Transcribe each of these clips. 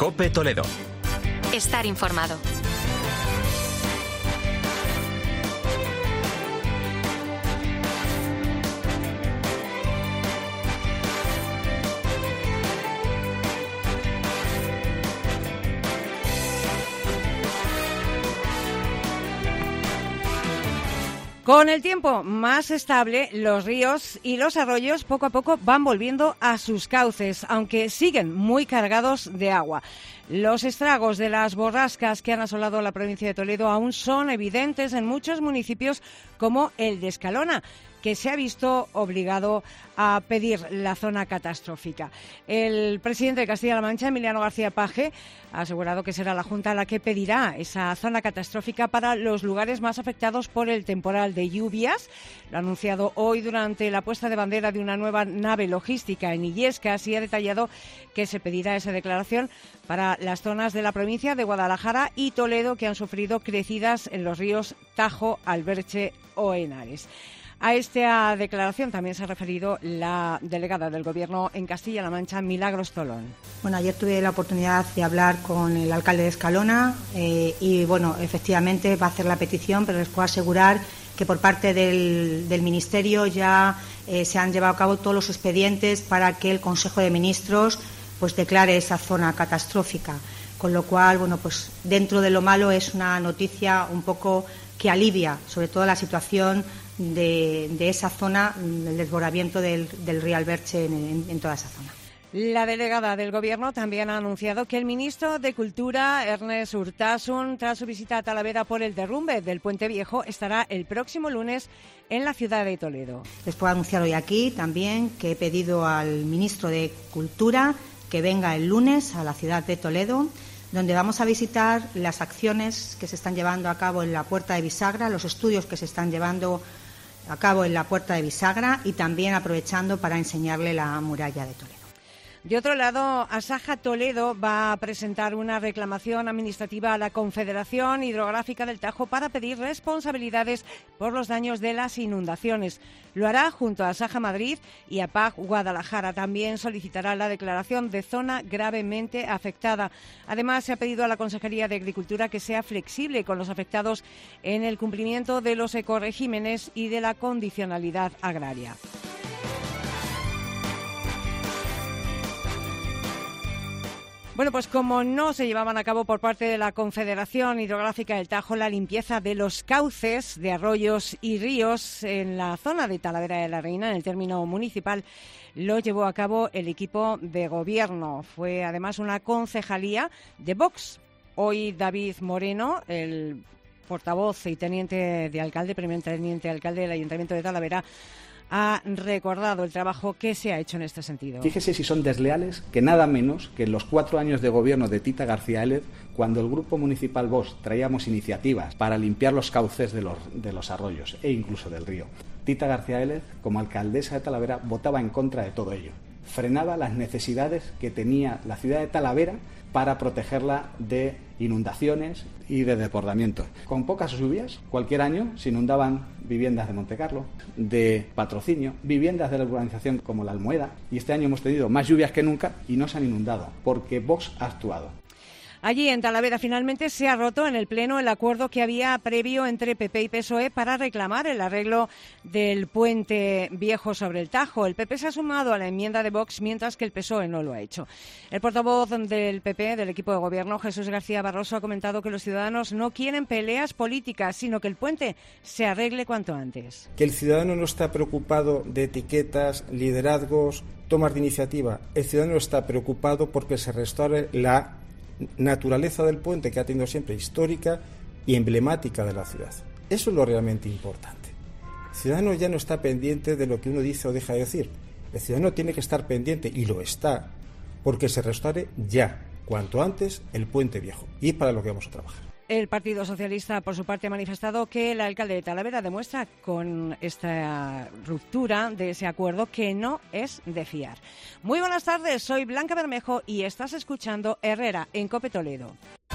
COPE Toledo. Estar informado. Con el tiempo más estable, los ríos y los arroyos poco a poco van volviendo a sus cauces, aunque siguen muy cargados de agua. Los estragos de las borrascas que han asolado la provincia de Toledo aún son evidentes en muchos municipios como el de Escalona, que se ha visto obligado a pedir la zona catastrófica. El presidente de Castilla-La Mancha, Emiliano García Paje, ha asegurado que será la Junta la que pedirá esa zona catastrófica para los lugares más afectados por el temporal de lluvias. Lo ha anunciado hoy durante la puesta de bandera de una nueva nave logística en Illescas y ha detallado que se pedirá esa declaración para las zonas de la provincia de Guadalajara y Toledo que han sufrido crecidas en los ríos Tajo, Alberche o Henares. A esta declaración también se ha referido la delegada del Gobierno en Castilla-La Mancha, Milagros Tolón. Bueno, ayer tuve la oportunidad de hablar con el alcalde de Escalona y, bueno, efectivamente va a hacer la petición, pero les puedo asegurar que por parte del Ministerio ya se han llevado a cabo todos los expedientes para que el Consejo de Ministros pues declare esa zona catastrófica. Con lo cual, bueno, pues dentro de lo malo es una noticia un poco que alivia, sobre todo la situación de esa zona, el desbordamiento del río Alberche en toda esa zona. La delegada del Gobierno también ha anunciado que el ministro de Cultura, Ernest Urtasun, tras su visita a Talavera por el derrumbe del Puente Viejo, estará el próximo lunes en la ciudad de Toledo. Les puedo anunciar hoy aquí también que he pedido al ministro de Cultura que venga el lunes a la ciudad de Toledo, donde vamos a visitar las acciones que se están llevando a cabo en la Puerta de Bisagra, los estudios que se están llevando a cabo en la Puerta de Bisagra y también aprovechando para enseñarle la muralla de Toledo. De otro lado, Asaja Toledo va a presentar una reclamación administrativa a la Confederación Hidrográfica del Tajo para pedir responsabilidades por los daños de las inundaciones. Lo hará junto a Asaja Madrid y a PAG Guadalajara. También solicitará la declaración de zona gravemente afectada. Además, se ha pedido a la Consejería de Agricultura que sea flexible con los afectados en el cumplimiento de los ecoregímenes y de la condicionalidad agraria. Bueno, pues como no se llevaban a cabo por parte de la Confederación Hidrográfica del Tajo la limpieza de los cauces de arroyos y ríos en la zona de Talavera de la Reina, en el término municipal, lo llevó a cabo el equipo de gobierno. Fue además una concejalía de Vox. Hoy David Moreno, el portavoz y teniente de alcalde, primer teniente de alcalde del Ayuntamiento de Talavera, ha recordado el trabajo que se ha hecho en este sentido. Fíjese si son desleales que nada menos que en los 4 años de gobierno de Tita García Élez, cuando el Grupo Municipal Vox traíamos iniciativas para limpiar los cauces de los arroyos e incluso del río, Tita García Élez, como alcaldesa de Talavera, votaba en contra de todo ello. Frenaba las necesidades que tenía la ciudad de Talavera para protegerla de inundaciones y de desbordamientos. Con pocas lluvias, cualquier año se inundaban viviendas de Montecarlo, de Patrocinio, viviendas de la urbanización como La Almueda, y este año hemos tenido más lluvias que nunca y no se han inundado, porque Vox ha actuado. Allí en Talavera finalmente se ha roto en el Pleno el acuerdo que había previo entre PP y PSOE para reclamar el arreglo del Puente Viejo sobre el Tajo. El PP se ha sumado a la enmienda de Vox, mientras que el PSOE no lo ha hecho. El portavoz del PP, del equipo de gobierno, Jesús García Barroso, ha comentado que los ciudadanos no quieren peleas políticas, sino que el puente se arregle cuanto antes. Que el ciudadano no está preocupado de etiquetas, liderazgos, tomas de iniciativa. El ciudadano está preocupado porque se restaure la naturaleza del puente que ha tenido siempre histórica y emblemática de la ciudad. Eso es lo realmente importante. El ciudadano ya no está pendiente de lo que uno dice o deja de decir. El ciudadano tiene que estar pendiente, y lo está, porque se restaure ya, cuanto antes, el Puente Viejo. Y es para lo que vamos a trabajar. El Partido Socialista, por su parte, ha manifestado que el alcalde de Talavera demuestra con esta ruptura de ese acuerdo que no es de fiar. Muy buenas tardes, soy Blanca Bermejo y estás escuchando Herrera en COPE Toledo.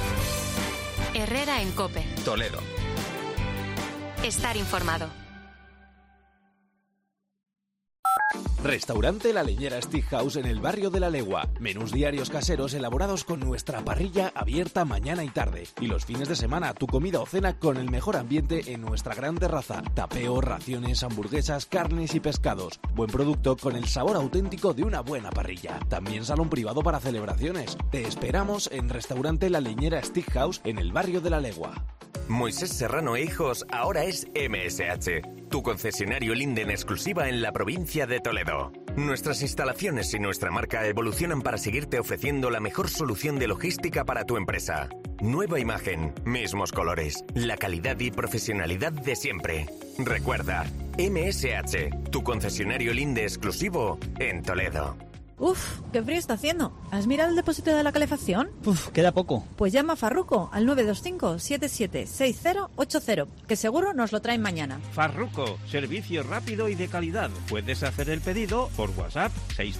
Herrera en COPE. Toledo. Estar informado. Restaurante La Leñera Steakhouse en el barrio de La Legua. Menús diarios caseros elaborados con nuestra parrilla abierta mañana y tarde. Y los fines de semana, tu comida o cena con el mejor ambiente en nuestra gran terraza. Tapeo, raciones, hamburguesas, carnes y pescados. Buen producto con el sabor auténtico de una buena parrilla. También salón privado para celebraciones. Te esperamos en Restaurante La Leñera Steakhouse en el barrio de La Legua. Moisés Serrano e Hijos ahora es MSH, tu concesionario Linden exclusiva en la provincia de Toledo. Nuestras instalaciones y nuestra marca evolucionan para seguirte ofreciendo la mejor solución de logística para tu empresa. Nueva imagen, mismos colores, la calidad y profesionalidad de siempre. Recuerda, MSH, tu concesionario Linde exclusivo en Toledo. Uf, qué frío está haciendo. ¿Has mirado el depósito de la calefacción? Queda poco. Pues llama a Farruco al 925-776080, que seguro nos lo traen mañana. Farruco, servicio rápido y de calidad. Puedes hacer el pedido por WhatsApp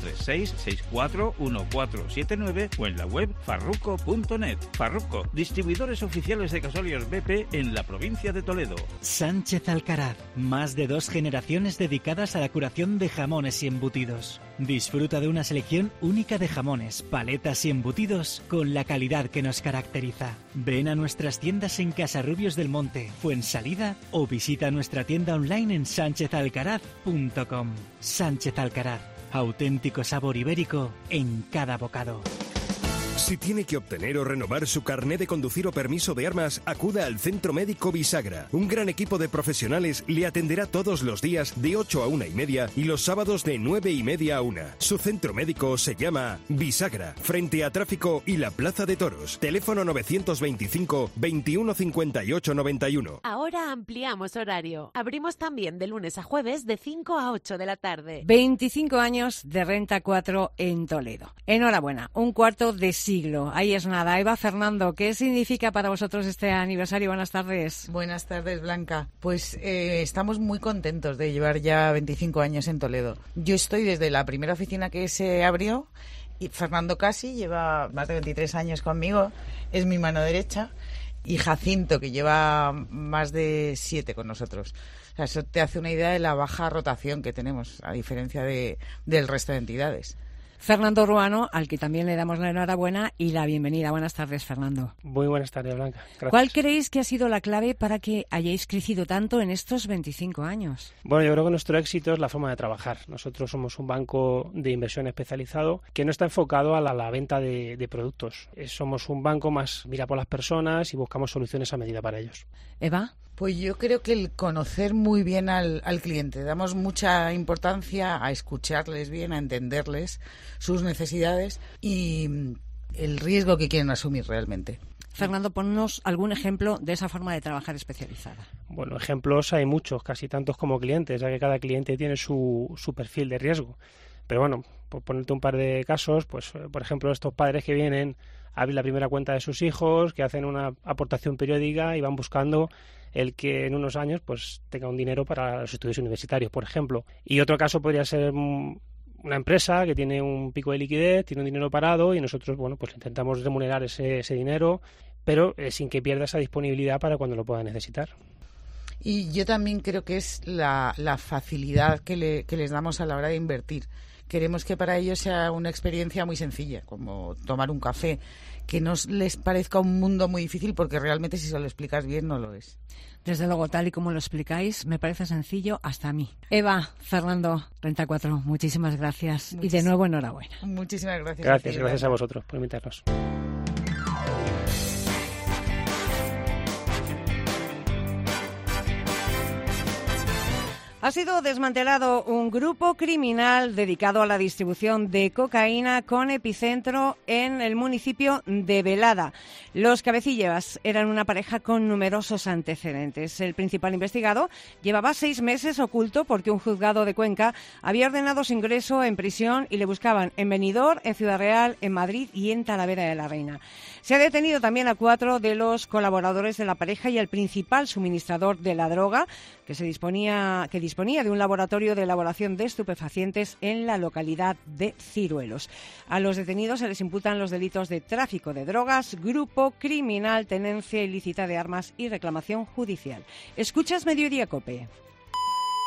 636-641479 o en la web farruco.net. Farruco, distribuidores oficiales de gasóleos BP en la provincia de Toledo. Sánchez Alcaraz, más de 2 generaciones dedicadas a la curación de jamones y embutidos. Disfruta de una selección única de jamones, paletas y embutidos con la calidad que nos caracteriza. Ven a nuestras tiendas en Casarrubios del Monte, Fuensalida o visita nuestra tienda online en sanchezalcaraz.com. Sánchez Alcaraz, auténtico sabor ibérico en cada bocado. Si tiene que obtener o renovar su carné de conducir o permiso de armas, acuda al Centro Médico Bisagra. Un gran equipo de profesionales le atenderá todos los días de 8 a 1:30 y los sábados de 9:30 a 1. Su centro médico se llama Bisagra, frente a Tráfico y la Plaza de Toros. Teléfono 925 21 58 91. Ahora ampliamos horario. Abrimos también de lunes a jueves de 5 a 8 de la tarde. 25 años de Renta 4 en Toledo. Enhorabuena, un cuarto de siglo. Ahí es nada. Eva, Fernando, ¿qué significa para vosotros este aniversario? Buenas tardes. Buenas tardes, Blanca. Pues estamos muy contentos de llevar ya 25 años en Toledo. Yo estoy desde la primera oficina que se abrió y Fernando casi lleva más de 23 años conmigo, es mi mano derecha, y Jacinto, que lleva más de 7 con nosotros. O sea, eso te hace una idea de la baja rotación que tenemos, a diferencia del resto de entidades. Fernando Ruano, al que también le damos la enhorabuena y la bienvenida. Buenas tardes, Fernando. Muy buenas tardes, Blanca. Gracias. ¿Cuál creéis que ha sido la clave para que hayáis crecido tanto en estos 25 años? Bueno, yo creo que nuestro éxito es la forma de trabajar. Nosotros somos un banco de inversión especializado que no está enfocado a la venta de productos. Somos un banco más mira por las personas y buscamos soluciones a medida para ellos. Eva. Pues yo creo que el conocer muy bien al cliente. Damos mucha importancia a escucharles bien, a entenderles sus necesidades y el riesgo que quieren asumir realmente. Fernando, ponnos algún ejemplo de esa forma de trabajar especializada. Bueno, ejemplos hay muchos, casi tantos como clientes, ya que cada cliente tiene su perfil de riesgo. Pero bueno, por ponerte un par de casos, pues por ejemplo, estos padres que vienen a abrir la primera cuenta de sus hijos, que hacen una aportación periódica y van buscando el que en unos años pues tenga un dinero para los estudios universitarios, por ejemplo. Y otro caso podría ser una empresa que tiene un pico de liquidez, tiene un dinero parado y nosotros, bueno, pues intentamos remunerar ese dinero, pero sin que pierda esa disponibilidad para cuando lo pueda necesitar. Y yo también creo que es la facilidad que les damos a la hora de invertir. Queremos que para ellos sea una experiencia muy sencilla, como tomar un café, que no les parezca un mundo muy difícil, porque realmente si se lo explicas bien no lo es. Desde luego, tal y como lo explicáis, me parece sencillo hasta a mí. Eva, Fernando, Renta 4, muchísimas gracias y de nuevo enhorabuena. Muchísimas gracias. Gracias a vosotros por invitarnos. Ha sido desmantelado un grupo criminal dedicado a la distribución de cocaína con epicentro en el municipio de Velada. Los cabecillas eran una pareja con numerosos antecedentes. El principal investigado llevaba 6 meses oculto porque un juzgado de Cuenca había ordenado su ingreso en prisión y le buscaban en Benidorm, en Ciudad Real, en Madrid y en Talavera de la Reina. Se ha detenido también a 4 de los colaboradores de la pareja y al principal suministrador de la droga, que disponía de un laboratorio de elaboración de estupefacientes en la localidad de Ciruelos. A los detenidos se les imputan los delitos de tráfico de drogas, grupo criminal, tenencia ilícita de armas y reclamación judicial. ¿Escuchas Mediodía COPE?